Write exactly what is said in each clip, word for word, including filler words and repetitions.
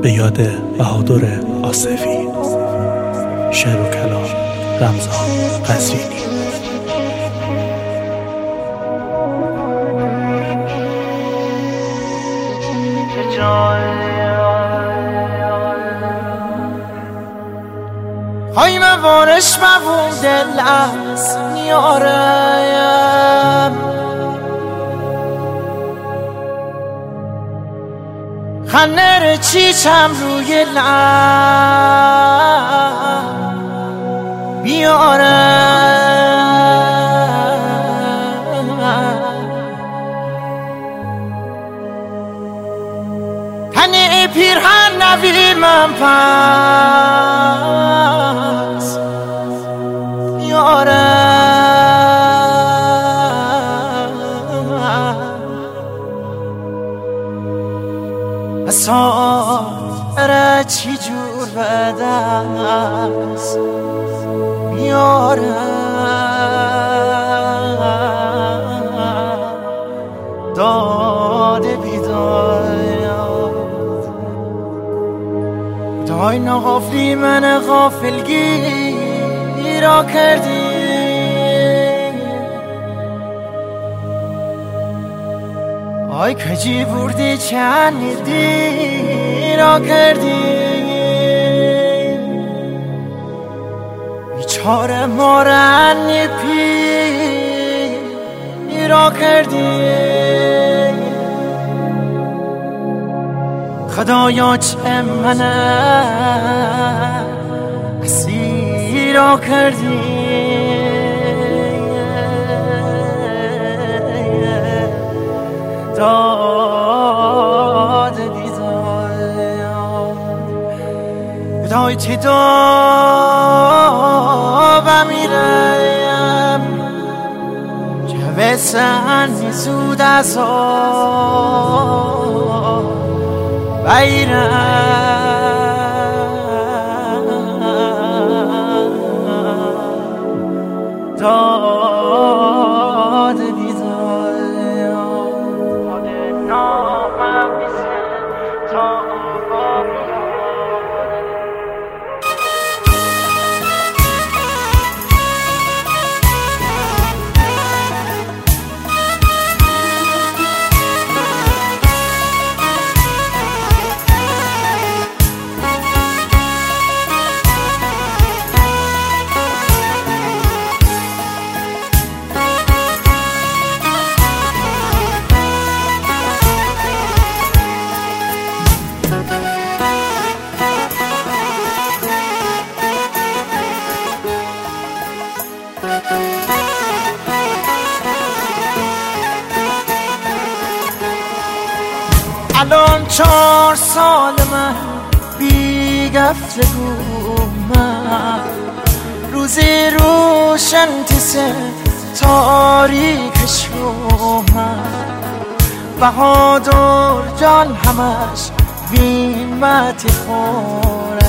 به یاد بهادر آصفی. شعر و کلام رمضان قزوینی. های موارش مبود دل از نیارم خنر چیچم روی لب بیارم تنه پیرهن نبی من پس بیارم اصاره چی جور بده است بیارم داده بیداد دای نغافلی من غافلگی را کردی آی کجی بردی چند دی را کردی بیچاره مارن پی را کردی خدایا چه من اسیر را کردی داد بیداد بدای تی دا بمیرم که بسن زود از آن بیرم داد بیداد حال نامم میزه تا الان چهار سال من بی گفتگو من روزی روشن تسه تاریک شومن بهادر جان همش بیمت خوره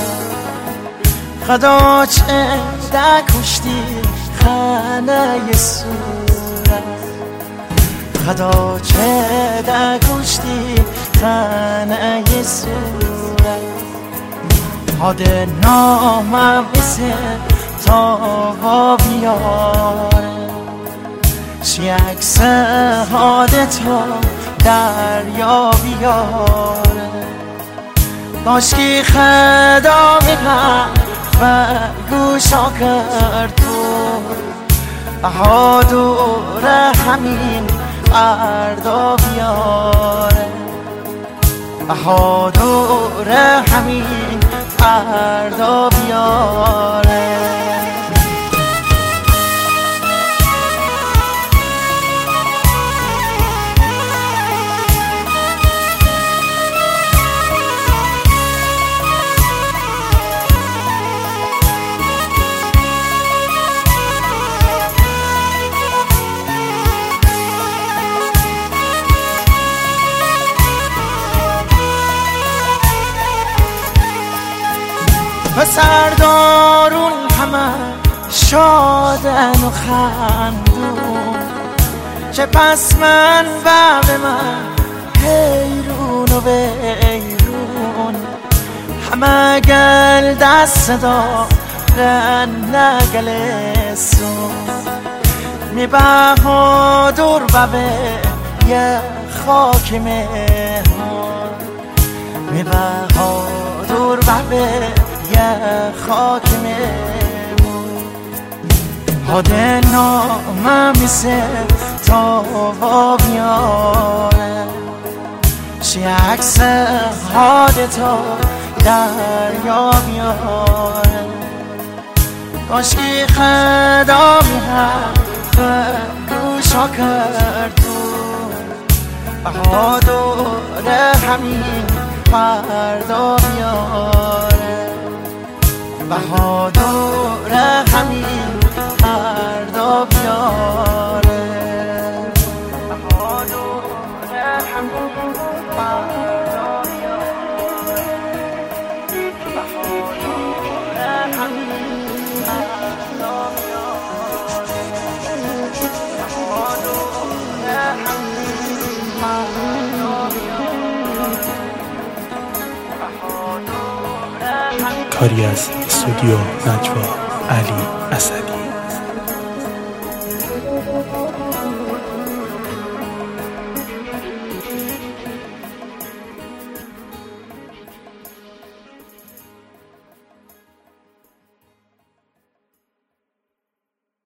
خدا چه دکشتی خانه صورت خدا چه دکشتی خانه صورت حاده نامم اسه تا بیاره شیعکس حاده تا دریا بیاره باشکی خدا میپن و گوشا کرد بهادر همین فردا بیاره بهادر همین فردا بیاره پسردارون همه شادن و خندون چه پس من و به من حیرون و بیرون همه گل دست دا نگل سو می بهادر ببه یه خاک مهمان می بهادر ببه یه خاک مهمان حاده نامه میسه تا بیاره چی عکس حاده تا دریا بیاره کاشکی خدا میهر گوشا کردون بهادر همین فردا بیاره بهادر همین فردا بیاره بهادر همین فردا بیاره بهادر همین فردا کاری از استودیو نجوا علی اسدی.